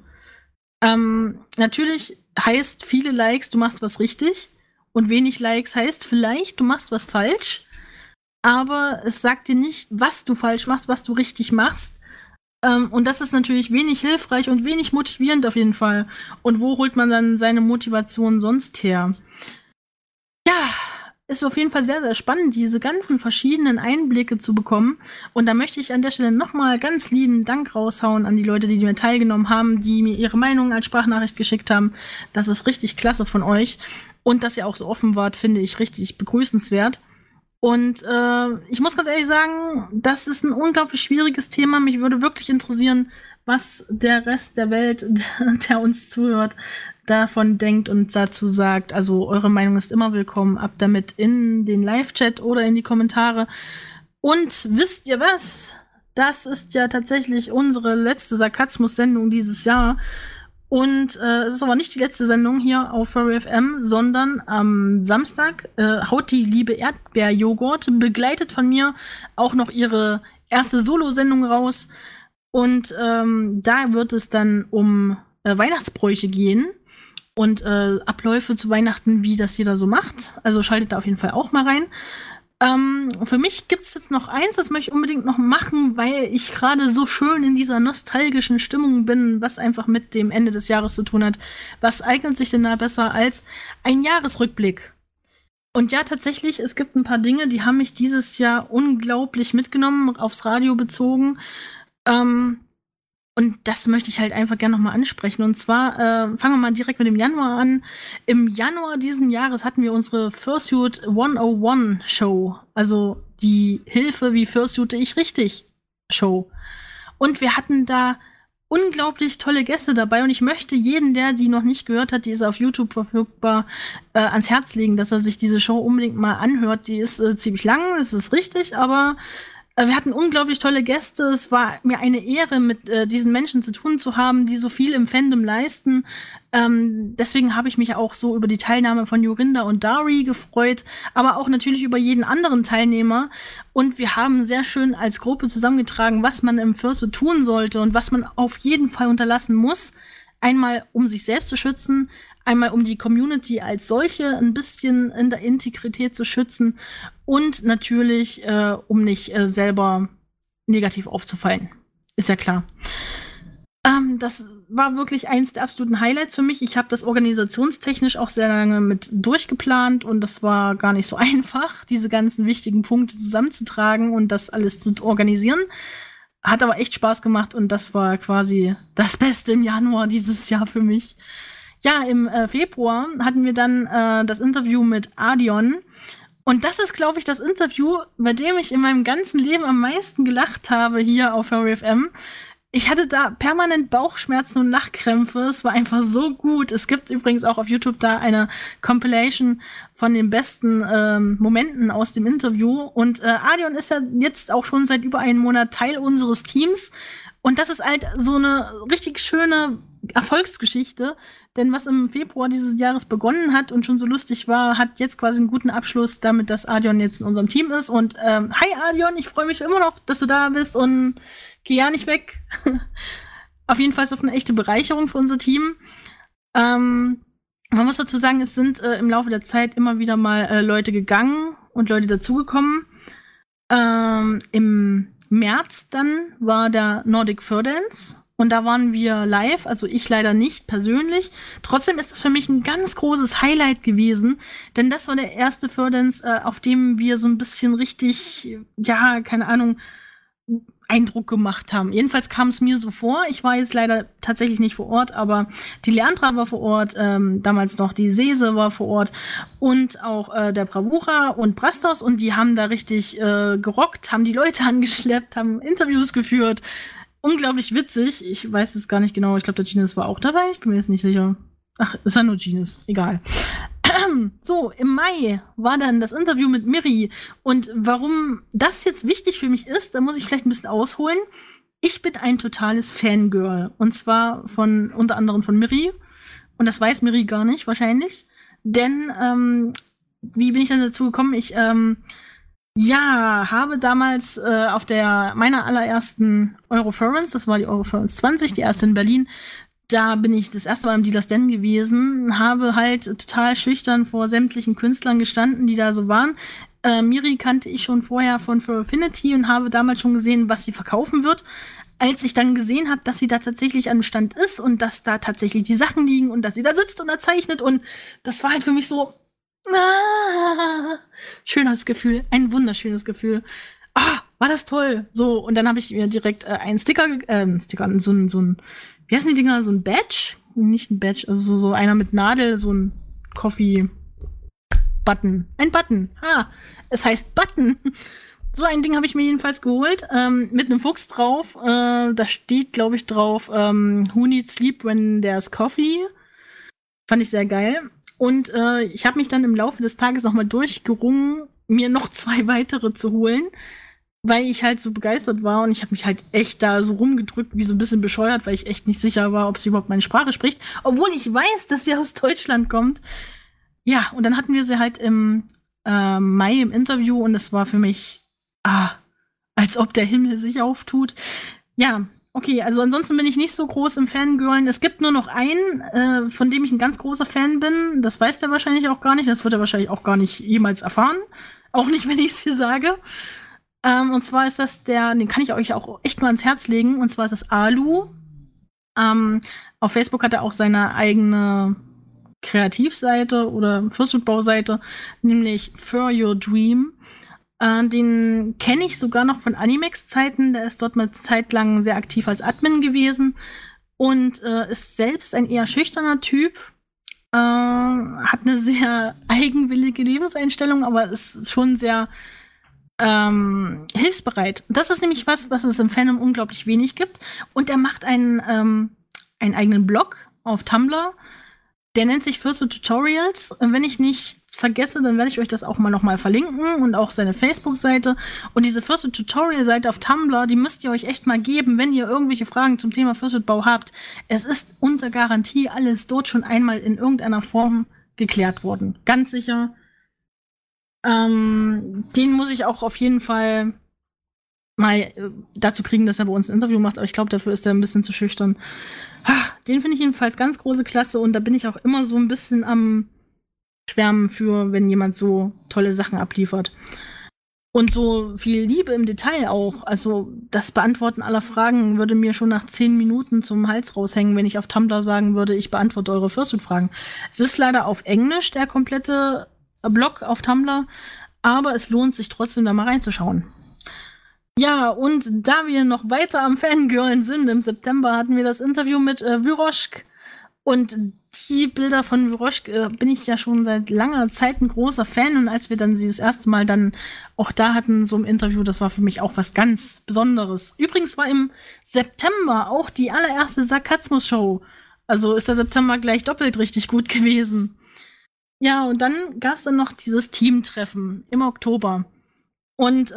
Natürlich heißt viele Likes, du machst was richtig. Und wenig Likes heißt vielleicht, du machst was falsch. Aber es sagt dir nicht, was du falsch machst, was du richtig machst. Und das ist natürlich wenig hilfreich und wenig motivierend auf jeden Fall. Und wo holt man dann seine Motivation sonst her? Ja, ist auf jeden Fall sehr, sehr spannend, diese ganzen verschiedenen Einblicke zu bekommen. Und da möchte ich an der Stelle nochmal ganz lieben Dank raushauen an die Leute, die mir teilgenommen haben, die mir ihre Meinung als Sprachnachricht geschickt haben. Das ist richtig klasse von euch. Und dass ihr auch so offen wart, finde ich richtig begrüßenswert. Und ich muss ganz ehrlich sagen, das ist ein unglaublich schwieriges Thema. Mich würde wirklich interessieren, was der Rest der Welt, der uns zuhört, davon denkt und dazu sagt. Also eure Meinung ist immer willkommen. Ab damit in den Live-Chat oder in die Kommentare. Und wisst ihr was? Das ist ja tatsächlich unsere letzte Sarkasmus-Sendung dieses Jahr. Und es ist aber nicht die letzte Sendung hier auf Furry FM, sondern am Samstag haut die liebe Erdbeerjoghurt, begleitet von mir, auch noch ihre erste Solo-Sendung raus. Und da wird es dann um Weihnachtsbräuche gehen und Abläufe zu Weihnachten, wie das jeder so macht. Also schaltet da auf jeden Fall auch mal rein. Für mich gibt's jetzt noch eins, das möchte ich unbedingt noch machen, weil ich gerade so schön in dieser nostalgischen Stimmung bin, was einfach mit dem Ende des Jahres zu tun hat. Was eignet sich denn da besser als ein Jahresrückblick? Und ja, tatsächlich, es gibt ein paar Dinge, die haben mich dieses Jahr unglaublich mitgenommen, aufs Radio bezogen. Und das möchte ich halt einfach gerne nochmal ansprechen. Und zwar fangen wir mal direkt mit dem Januar an. Im Januar diesen Jahres hatten wir unsere Fursuit 101 Show. Also die Hilfe, wie fursuite ich richtig Show. Und wir hatten da unglaublich tolle Gäste dabei. Und ich möchte jeden, der die noch nicht gehört hat, die ist auf YouTube verfügbar, ans Herz legen, dass er sich diese Show unbedingt mal anhört. Die ist ziemlich lang, das ist richtig, aber wir hatten unglaublich tolle Gäste. Es war mir eine Ehre, mit diesen Menschen zu tun zu haben, die so viel im Fandom leisten. Deswegen habe ich mich auch so über die Teilnahme von Jorinda und Dari gefreut, aber auch natürlich über jeden anderen Teilnehmer. Und wir haben sehr schön als Gruppe zusammengetragen, was man im Fursuit tun sollte und was man auf jeden Fall unterlassen muss. Einmal, um sich selbst zu schützen, einmal um die Community als solche ein bisschen in der Integrität zu schützen und natürlich, um nicht selber negativ aufzufallen. Ist ja klar. Das war wirklich eins der absoluten Highlights für mich. Ich habe das organisationstechnisch auch sehr lange mit durchgeplant und das war gar nicht so einfach, diese ganzen wichtigen Punkte zusammenzutragen und das alles zu organisieren. Hat aber echt Spaß gemacht und das war quasi das Beste im Januar dieses Jahr für mich. Ja, im Februar hatten wir dann das Interview mit Adion. Und das ist, glaube ich, das Interview, bei dem ich in meinem ganzen Leben am meisten gelacht habe hier auf Furry FM. Ich hatte da permanent Bauchschmerzen und Lachkrämpfe. Es war einfach so gut. Es gibt übrigens auch auf YouTube da eine Compilation von den besten Momenten aus dem Interview. Und Adion ist ja jetzt auch schon seit über einem Monat Teil unseres Teams. Und das ist halt so eine richtig schöne Erfolgsgeschichte, denn was im Februar dieses Jahres begonnen hat und schon so lustig war, hat jetzt quasi einen guten Abschluss damit, dass Adion jetzt in unserem Team ist. Und hi Adion, ich freue mich immer noch, dass du da bist und geh ja nicht weg. Auf jeden Fall ist das eine echte Bereicherung für unser Team. Man muss dazu sagen, es sind im Laufe der Zeit immer wieder mal Leute gegangen und Leute dazugekommen. Im März dann war der Nordic Fur Dance und da waren wir live, also ich leider nicht persönlich. Trotzdem ist das für mich ein ganz großes Highlight gewesen, denn das war der erste Fur Dance, auf dem wir so ein bisschen richtig, ja, keine Ahnung, Eindruck gemacht haben. Jedenfalls kam es mir so vor. Ich war jetzt leider tatsächlich nicht vor Ort, aber die Leandra war vor Ort, damals noch die Sese war vor Ort und auch der Bravura und Brastos und die haben da richtig gerockt, haben die Leute angeschleppt, haben Interviews geführt. Unglaublich witzig. Ich weiß es gar nicht genau. Ich glaube, der Genius war auch dabei. Ich bin mir jetzt nicht sicher. Ach, ist ja nur Genius. Egal. So, im Mai war dann das Interview mit Miri. Und warum das jetzt wichtig für mich ist, da muss ich vielleicht ein bisschen ausholen. Ich bin ein totales Fangirl. Und zwar unter anderem von Miri. Und das weiß Miri gar nicht, wahrscheinlich. Denn, wie bin ich dann dazu gekommen? Ich, habe damals auf meiner allerersten Eurofurence, das war die Eurofurence 20, die erste in Berlin, da bin ich das erste Mal im Dealers Den gewesen, habe halt total schüchtern vor sämtlichen Künstlern gestanden, die da so waren. Miri kannte ich schon vorher von Furfinity und habe damals schon gesehen, was sie verkaufen wird. Als ich dann gesehen habe, dass sie da tatsächlich an dem Stand ist und dass da tatsächlich die Sachen liegen und dass sie da sitzt und da zeichnet und das war halt für mich so schönes Gefühl, ein wunderschönes Gefühl. War das toll. So, und dann habe ich mir direkt einen Sticker, so ein wie heißen die Dinger? So ein Badge? Nicht ein Badge, also so einer mit Nadel, so ein Coffee-Button. Ein Button. Es heißt Button. So ein Ding habe ich mir jedenfalls geholt, mit einem Fuchs drauf. Da steht, glaube ich, drauf, Who needs sleep when there's coffee? Fand ich sehr geil. Und ich habe mich dann im Laufe des Tages nochmal durchgerungen, mir noch 2 weitere zu holen, weil ich halt so begeistert war und ich habe mich halt echt da so rumgedrückt, wie so ein bisschen bescheuert, weil ich echt nicht sicher war, ob sie überhaupt meine Sprache spricht, obwohl ich weiß, dass sie aus Deutschland kommt. Ja, und dann hatten wir sie halt im Mai im Interview und es war für mich, als ob der Himmel sich auftut. Ja, okay, also ansonsten bin ich nicht so groß im Fangirlen. Es gibt nur noch einen, von dem ich ein ganz großer Fan bin. Das weiß der wahrscheinlich auch gar nicht. Das wird er wahrscheinlich auch gar nicht jemals erfahren. Auch nicht, wenn ich es hier sage. Und zwar ist das den kann ich euch auch echt mal ans Herz legen. Und zwar ist das Alu. Auf Facebook hat er auch seine eigene Kreativseite oder Fursuit-Bauseite, nämlich Fur Your Dream. Den kenne ich sogar noch von Animex-Zeiten. Der ist dort mal zeitlang sehr aktiv als Admin gewesen und ist selbst ein eher schüchterner Typ. Hat eine sehr eigenwillige Lebenseinstellung, aber ist schon sehr hilfsbereit. Das ist nämlich was es im Fandom unglaublich wenig gibt. Und er macht einen eigenen Blog auf Tumblr. Der nennt sich Fursuit Tutorials. Und wenn ich nicht vergesse, dann werde ich euch das auch mal nochmal verlinken und auch seine Facebook-Seite. Und diese Fursuit Tutorial-Seite auf Tumblr, die müsst ihr euch echt mal geben, wenn ihr irgendwelche Fragen zum Thema Fursuit-Bau habt. Es ist unter Garantie alles dort schon einmal in irgendeiner Form geklärt worden. Ganz sicher. Den muss ich auch auf jeden Fall mal dazu kriegen, dass er bei uns ein Interview macht. Aber ich glaube, dafür ist er ein bisschen zu schüchtern. Den finde ich jedenfalls ganz große Klasse und da bin ich auch immer so ein bisschen am Schwärmen für, wenn jemand so tolle Sachen abliefert. Und so viel Liebe im Detail auch. Also das Beantworten aller Fragen würde mir schon nach 10 Minuten zum Hals raushängen, wenn ich auf Tumblr sagen würde, ich beantworte eure Fursuit-Fragen. Es ist leider auf Englisch, der komplette Blog auf Tumblr, aber es lohnt sich trotzdem, da mal reinzuschauen. Ja, und da wir noch weiter am Fangirlen sind, im September hatten wir das Interview mit Vyroshk. Und die Bilder von Vyroshk bin ich ja schon seit langer Zeit ein großer Fan. Und als wir dann sie das erste Mal dann auch da hatten, so im Interview, das war für mich auch was ganz Besonderes. Übrigens war im September auch die allererste Sarkasmus-Show. Also ist der September gleich doppelt richtig gut gewesen. Ja, und dann gab's dann noch dieses Teamtreffen im Oktober. Und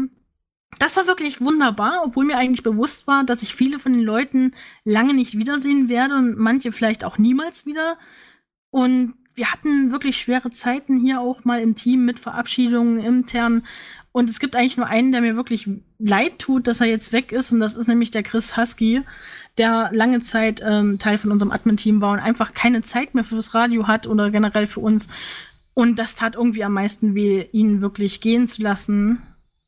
das war wirklich wunderbar, obwohl mir eigentlich bewusst war, dass ich viele von den Leuten lange nicht wiedersehen werde und manche vielleicht auch niemals wieder. Und wir hatten wirklich schwere Zeiten hier auch mal im Team mit Verabschiedungen intern. Und es gibt eigentlich nur einen, der mir wirklich leid tut, dass er jetzt weg ist. Und das ist nämlich der Chris Husky, der lange Zeit Teil von unserem Admin-Team war und einfach keine Zeit mehr fürs Radio hat oder generell für uns. Und das tat irgendwie am meisten weh, ihn wirklich gehen zu lassen.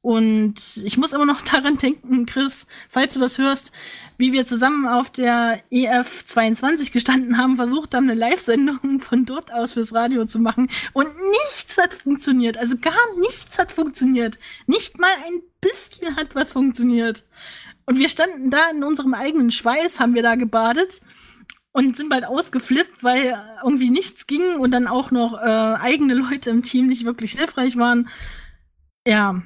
Und ich muss immer noch daran denken, Chris, falls du das hörst, wie wir zusammen auf der EF22 gestanden haben, versucht haben, eine Live-Sendung von dort aus fürs Radio zu machen. Und nichts hat funktioniert. Also gar nichts hat funktioniert. Nicht mal ein bisschen hat was funktioniert. Und wir standen da in unserem eigenen Schweiß, haben wir da gebadet und sind bald ausgeflippt, weil irgendwie nichts ging und dann auch noch eigene Leute im Team nicht wirklich hilfreich waren. Ja.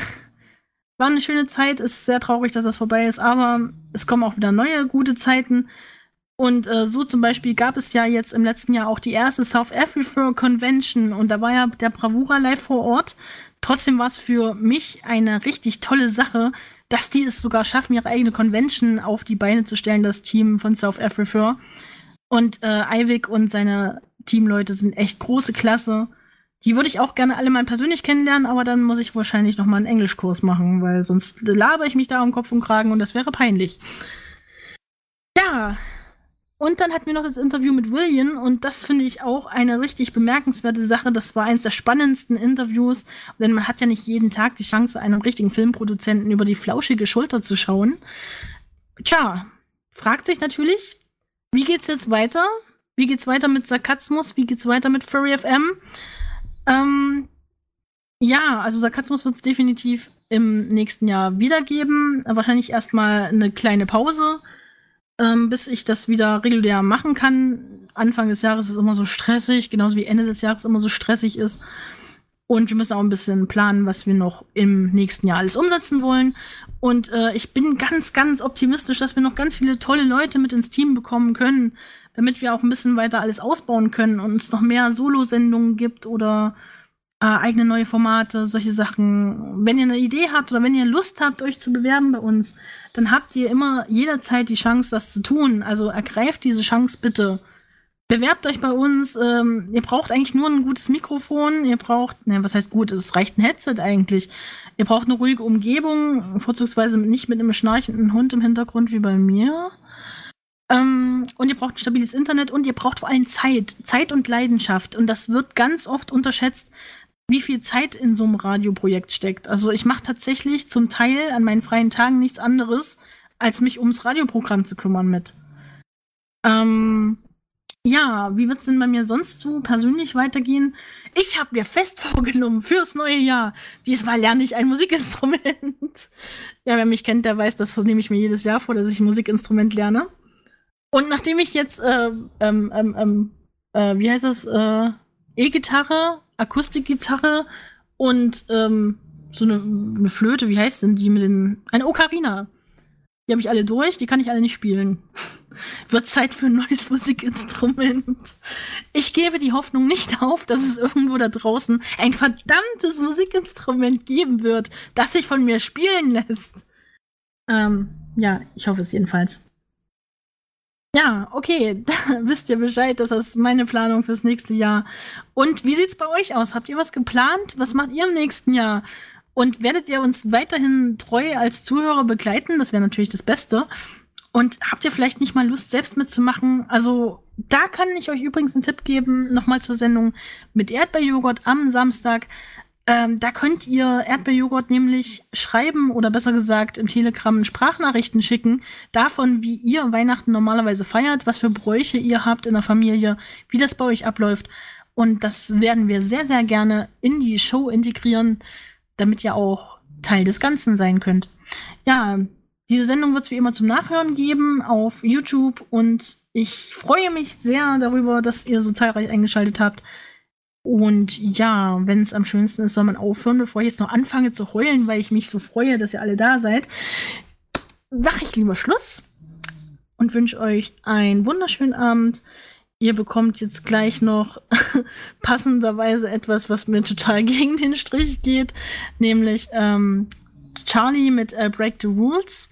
War eine schöne Zeit, ist sehr traurig, dass das vorbei ist, aber es kommen auch wieder neue gute Zeiten. Und so zum Beispiel gab es ja jetzt im letzten Jahr auch die erste South Africa Convention und da war ja der Bravura live vor Ort. Trotzdem war es für mich eine richtig tolle Sache, dass die es sogar schaffen, ihre eigene Convention auf die Beine zu stellen, das Team von South Africa. Und Eivik und seine Teamleute sind echt große Klasse. Die würde ich auch gerne alle mal persönlich kennenlernen, aber dann muss ich wahrscheinlich noch mal einen Englischkurs machen, weil sonst laber ich mich da um Kopf und Kragen und das wäre peinlich. Ja, und dann hatten wir noch das Interview mit William und das finde ich auch eine richtig bemerkenswerte Sache. Das war eines der spannendsten Interviews, denn man hat ja nicht jeden Tag die Chance, einem richtigen Filmproduzenten über die flauschige Schulter zu schauen. Tja, fragt sich natürlich, wie geht's jetzt weiter? Wie geht's weiter mit Sarkasmus? Wie geht's weiter mit Furry FM? Ja, also Sarkasmus wird es definitiv im nächsten Jahr wieder geben. Wahrscheinlich erstmal eine kleine Pause, bis ich das wieder regulär machen kann. Anfang des Jahres ist immer so stressig, genauso wie Ende des Jahres immer so stressig ist. Und wir müssen auch ein bisschen planen, was wir noch im nächsten Jahr alles umsetzen wollen. Und ich bin ganz, ganz optimistisch, dass wir noch ganz viele tolle Leute mit ins Team bekommen können, damit wir auch ein bisschen weiter alles ausbauen können und es noch mehr Solo-Sendungen gibt oder eigene neue Formate, solche Sachen. Wenn ihr eine Idee habt oder wenn ihr Lust habt, euch zu bewerben bei uns, dann habt ihr immer jederzeit die Chance, das zu tun. Also ergreift diese Chance bitte. Bewerbt euch bei uns. Ihr braucht eigentlich nur ein gutes Mikrofon. Ihr braucht, was heißt gut? Es reicht ein Headset eigentlich. Ihr braucht eine ruhige Umgebung, vorzugsweise nicht mit einem schnarchenden Hund im Hintergrund wie bei mir. Und ihr braucht ein stabiles Internet und ihr braucht vor allem Zeit und Leidenschaft. Und das wird ganz oft unterschätzt, wie viel Zeit in so einem Radioprojekt steckt. Also ich mache tatsächlich zum Teil an meinen freien Tagen nichts anderes, als mich ums Radioprogramm zu kümmern mit. Ja, wie wird's denn bei mir sonst so persönlich weitergehen? Ich habe mir fest vorgenommen fürs neue Jahr. Diesmal lerne ich ein Musikinstrument. Ja, wer mich kennt, der weiß, das nehme ich mir jedes Jahr vor, dass ich ein Musikinstrument lerne. Und nachdem ich jetzt, wie heißt das, E-Gitarre, Akustikgitarre und so eine Flöte, wie heißt denn die mit den, eine Ocarina. Die habe ich alle durch, die kann ich alle nicht spielen. Wird Zeit für ein neues Musikinstrument. Ich gebe die Hoffnung nicht auf, dass es irgendwo da draußen ein verdammtes Musikinstrument geben wird, das sich von mir spielen lässt. Ja, ich hoffe es jedenfalls. Ja, okay, da wisst ihr Bescheid, das ist meine Planung fürs nächste Jahr. Und wie sieht's bei euch aus? Habt ihr was geplant? Was macht ihr im nächsten Jahr? Und werdet ihr uns weiterhin treu als Zuhörer begleiten? Das wäre natürlich das Beste. Und habt ihr vielleicht nicht mal Lust, selbst mitzumachen? Also, da kann ich euch übrigens einen Tipp geben, nochmal zur Sendung mit Erdbeerjoghurt am Samstag. Da könnt ihr Erdbeerjoghurt nämlich schreiben oder besser gesagt im Telegram Sprachnachrichten schicken, davon, wie ihr Weihnachten normalerweise feiert, was für Bräuche ihr habt in der Familie, wie das bei euch abläuft. Und das werden wir sehr, sehr gerne in die Show integrieren, damit ihr auch Teil des Ganzen sein könnt. Ja, diese Sendung wird es wie immer zum Nachhören geben auf YouTube und ich freue mich sehr darüber, dass ihr so zahlreich eingeschaltet habt. Und ja, wenn es am schönsten ist, soll man aufhören, bevor ich jetzt noch anfange zu heulen, weil ich mich so freue, dass ihr alle da seid. Mache ich lieber Schluss und wünsche euch einen wunderschönen Abend. Ihr bekommt jetzt gleich noch passenderweise etwas, was mir total gegen den Strich geht, nämlich Charlie mit Break the Rules.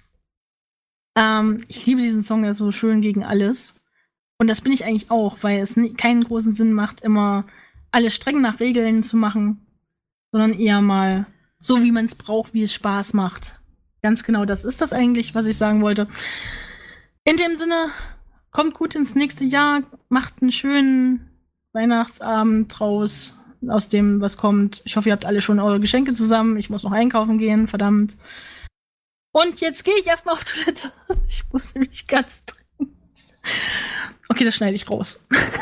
Ich liebe diesen Song, der ist so schön gegen alles. Und das bin ich eigentlich auch, weil es keinen großen Sinn macht, immer alles streng nach Regeln zu machen, sondern eher mal so, wie man es braucht, wie es Spaß macht. Ganz genau, das ist das eigentlich, was ich sagen wollte. In dem Sinne, kommt gut ins nächste Jahr, macht einen schönen Weihnachtsabend draus, aus dem, was kommt. Ich hoffe, ihr habt alle schon eure Geschenke zusammen. Ich muss noch einkaufen gehen, verdammt. Und jetzt gehe ich erstmal auf Toilette. Ich muss nämlich ganz dringend. Okay, das schneide ich raus.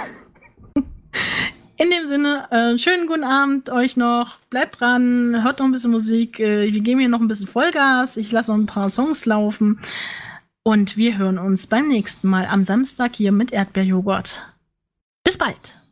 In dem Sinne, schönen guten Abend euch noch. Bleibt dran, hört noch ein bisschen Musik. Wir geben hier noch ein bisschen Vollgas. Ich lasse noch ein paar Songs laufen. Und wir hören uns beim nächsten Mal am Samstag hier mit Erdbeerjoghurt. Bis bald!